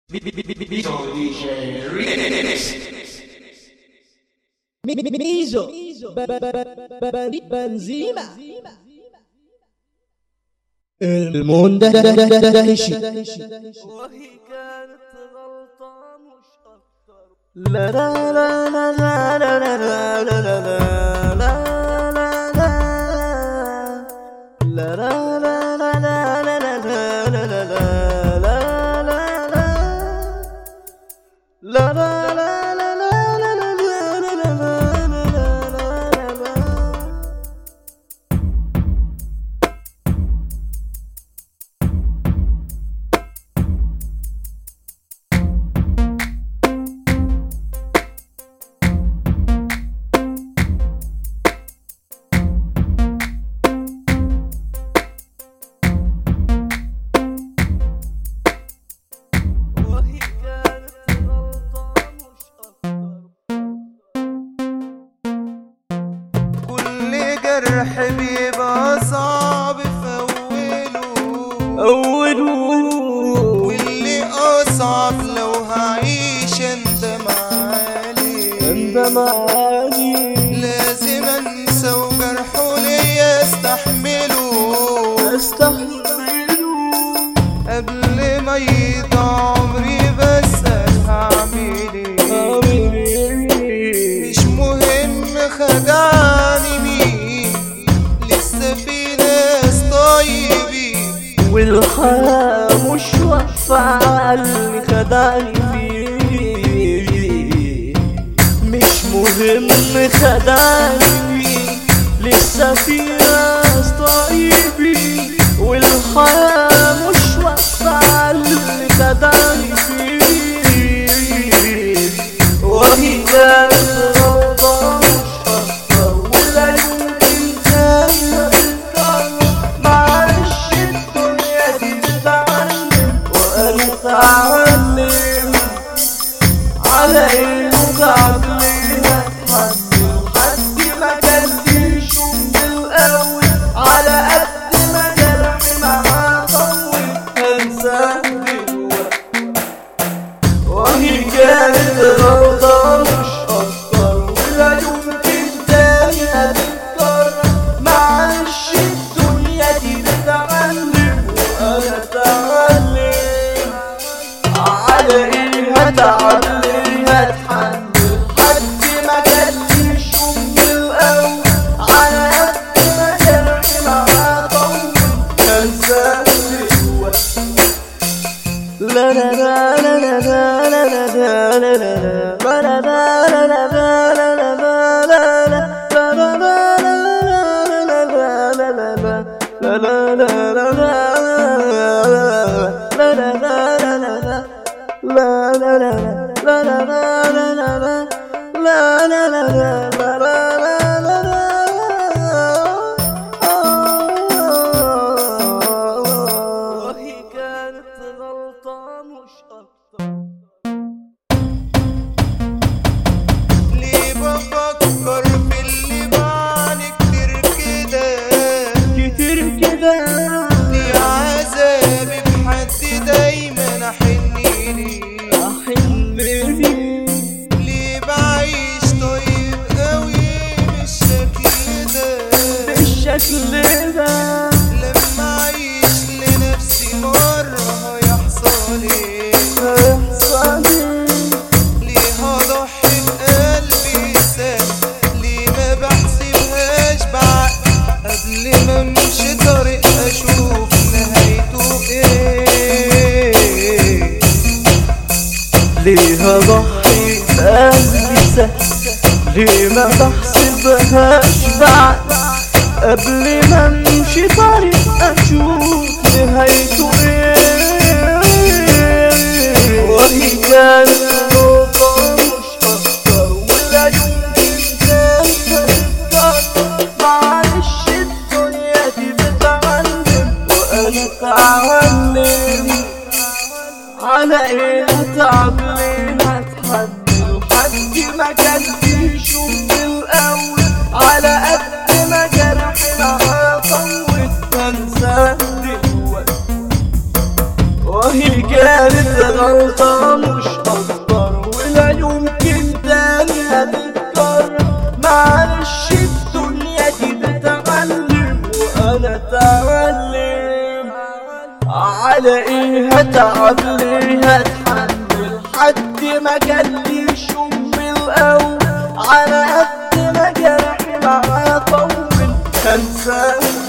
ميزو بنزيمة المندهشي وهي كانت غلطة مش أكتر. لا لا لا لا لا لا لا لا لا لا لا جرح بيبقى صعب في أوله واللي أصعب لو هعيش أندم عليه لازم أنسى وجرحه ليا استحمله قبل ما يضيع عمري بسأل هعمل ايه. مش مهم خدعني مين، لسه في ناس طيبين والحياة مش واقفة على اللي خدعني فيه. مش مهم خدعني مين، لسه في ناس طيبين والحياة مش واقفة على اللي خدعني فيه. وهي كانت غلطة مش أكتر ولا يمكن تاني أتكرر. معلش الدنيا دي بتتعلم وأنا أتعلم على إنه تعبليها أتحمل حد ما كان بيشوف بالقوي. على قد ما جرحي معاه طول هنساه دلوقتي. وهي كانت غلطة مش أكتر ولا يمكن تاني هتتكرر. معلش الدنيا دي بتتعلم وأنا أتعلم على إيه هتعلم هتحمل حد ما كان بيشوف بالقوي. على قد ما جرحي معاه طول هنساه دلوقتي. لا لا لا لا لا لا لا لا وهي كانت غلطة مش أكتر. ليه بفكر باللي بعاني كتير كده ليه عذابي بحد دايما أحن ليه ليه بعيش طيب قوي بالشكل ده لما أعيش لنفسي مرة هيحصل ايه. ليه هضحي بقلبي ساعة، ليه ما بحسبهاش بعقل قبل ما امشي طريق اشوف نهايته ايه. ليه هضحي بقلبي سهل، ليه ما بحسبهاش بعقل قبل ما امشي طريق اشوف نهايته ايه. وهي كانت غلطة مش أكتر ولا يمكن تاني تتكرر. معلش الدنيا دي بتعلم وأنا أتعلم على إيه هتعمل هتحمل حد ما كان بيشوف بالقوي. على قد ما جرحي معاه طول هنساه دلوقتي. وهي كانت غلطة مش أكتر، ولا يمكن تاني هتتكرر. معلش الدنيا دي بتعلم وأنا اتعلم. على ايه هتعب ليه هتحمل حد ما جاليش من الأول؟ على قد ما جرحي معاه طول هنساه